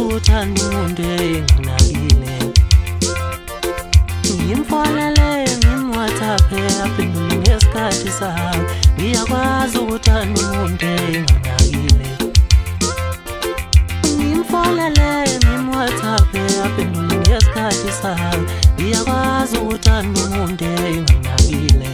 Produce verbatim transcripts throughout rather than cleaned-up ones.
uthanda umuntu enginakile. Ngimfonele ngimWhatsApp aphendule ngesikhathi sakhe. Ngiyakwazi uthanda umuntu enginakile. Ngimfonele ngimWhatsApp aphendule ngesikhathi sakhe. Ngiyakwazi uthanda umuntu enginakile.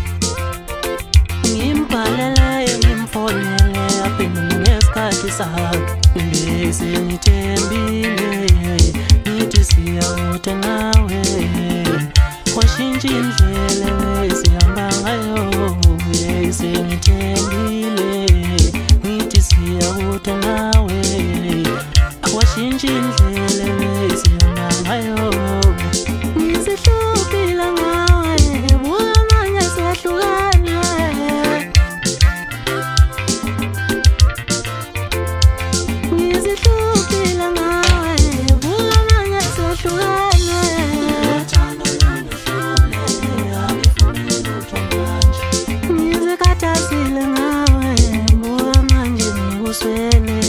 Ngimbhalele ngimfonele aphendule ngesikhathi sakhe. Bese ngithembile ngithi siyawuta nawe. Kwashintsha indlela esihamba ngayo. Bese ngithembile ngithi siyawuta nawe. Kwashintsha indlela esihamba ngayo. Ngisihlupile ngawe buka manje sehlukana. Ngisihlupile ngawe buka manje sehlukana. Ngizikhathazile ngawe buka manje ngikuswele.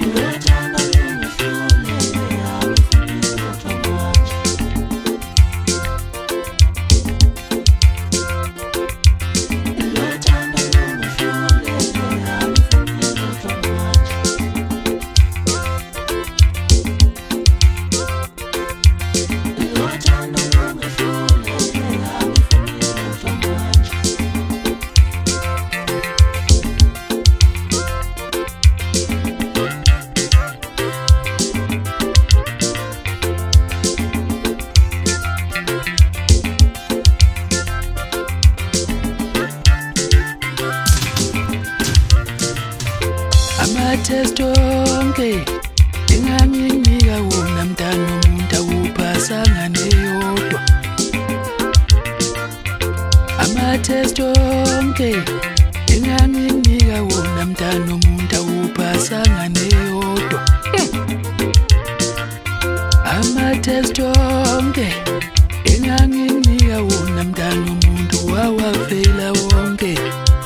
Ama-test onke enganginika wona mntana womuntu awuphasanga neyodwa. Ama-test onke enganginika wona mntana womuntu awuphasanga neyodwa. Ama-test onke enganginika wona mntana womuntu wawafeyila wonke.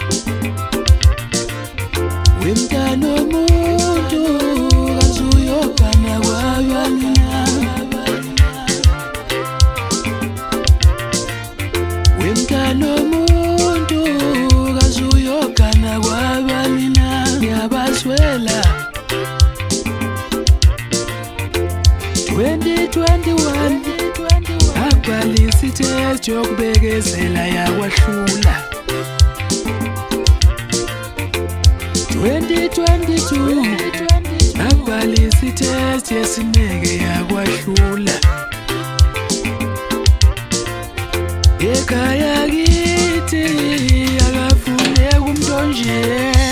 Wemntana womuntu kazuyogana kwabanina. Wemntana womuntu kazuyogana kwabanina. Ngiyabaswela twenty twenty-one ngabhalisa itest yokubekezela yakwahlula. twenty twenty-two ngabhalisa itest yesineke yakwahlula. Ekhaya kithi akafuneki umuntu onje.